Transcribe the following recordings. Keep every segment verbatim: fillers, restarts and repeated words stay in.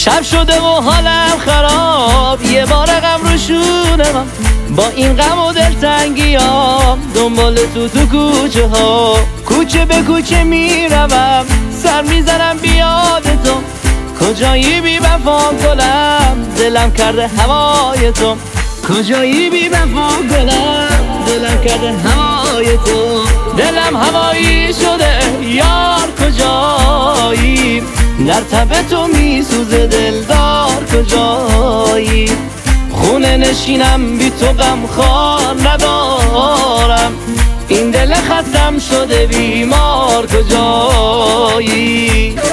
شب شده و حالم خراب، یه بار غم رو شونه من. با این غم و دلتنگیام دنبال تو تو کوچه ها، کوچه به کوچه میروم، سر میزنم بیاد تو. کجایی بی وفا گلم، دلم کرده هوای تو. کجایی بی وفا گلم، دلم کرده هوای تو. دلم هوایی شده یار کجایی، در تب تو میسوزه دلدار کجایی. خونه نشینم بی تو غمخوار ندارم، این دل خستم شده بیمار کجایی.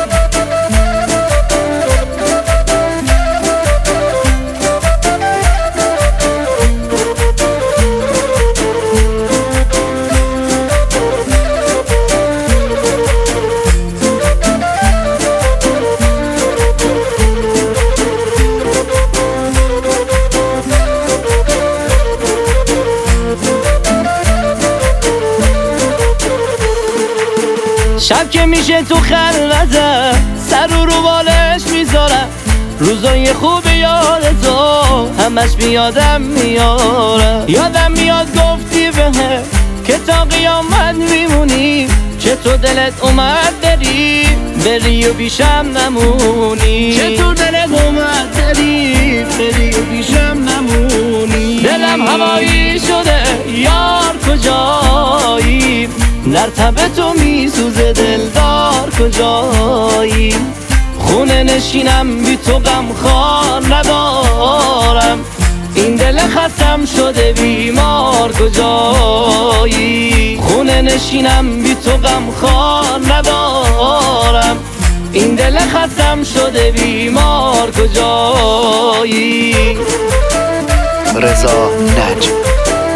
شب که میشه تو خلوته، سر رو رو بالش میذارم، روزای خوب یاد تو همش بیادم میاره. یادم میاد گفتی بهم که تا قیامت میمونی، چطور دلت اومد بری بری و بیشم نمونی. چطور دلت اومد بری بری و بیشم نمونی. دلم هوایی شده یار کجایی، در تب تو میسوزه دلدار کجایی. خونه نشینم بی تو غمخوار ندارم، این دل خستم شده بیمار کجایی. خونه نشینم بی تو غمخوار ندارم، این دل خستم شده بیمار کجایی. رضا نجم.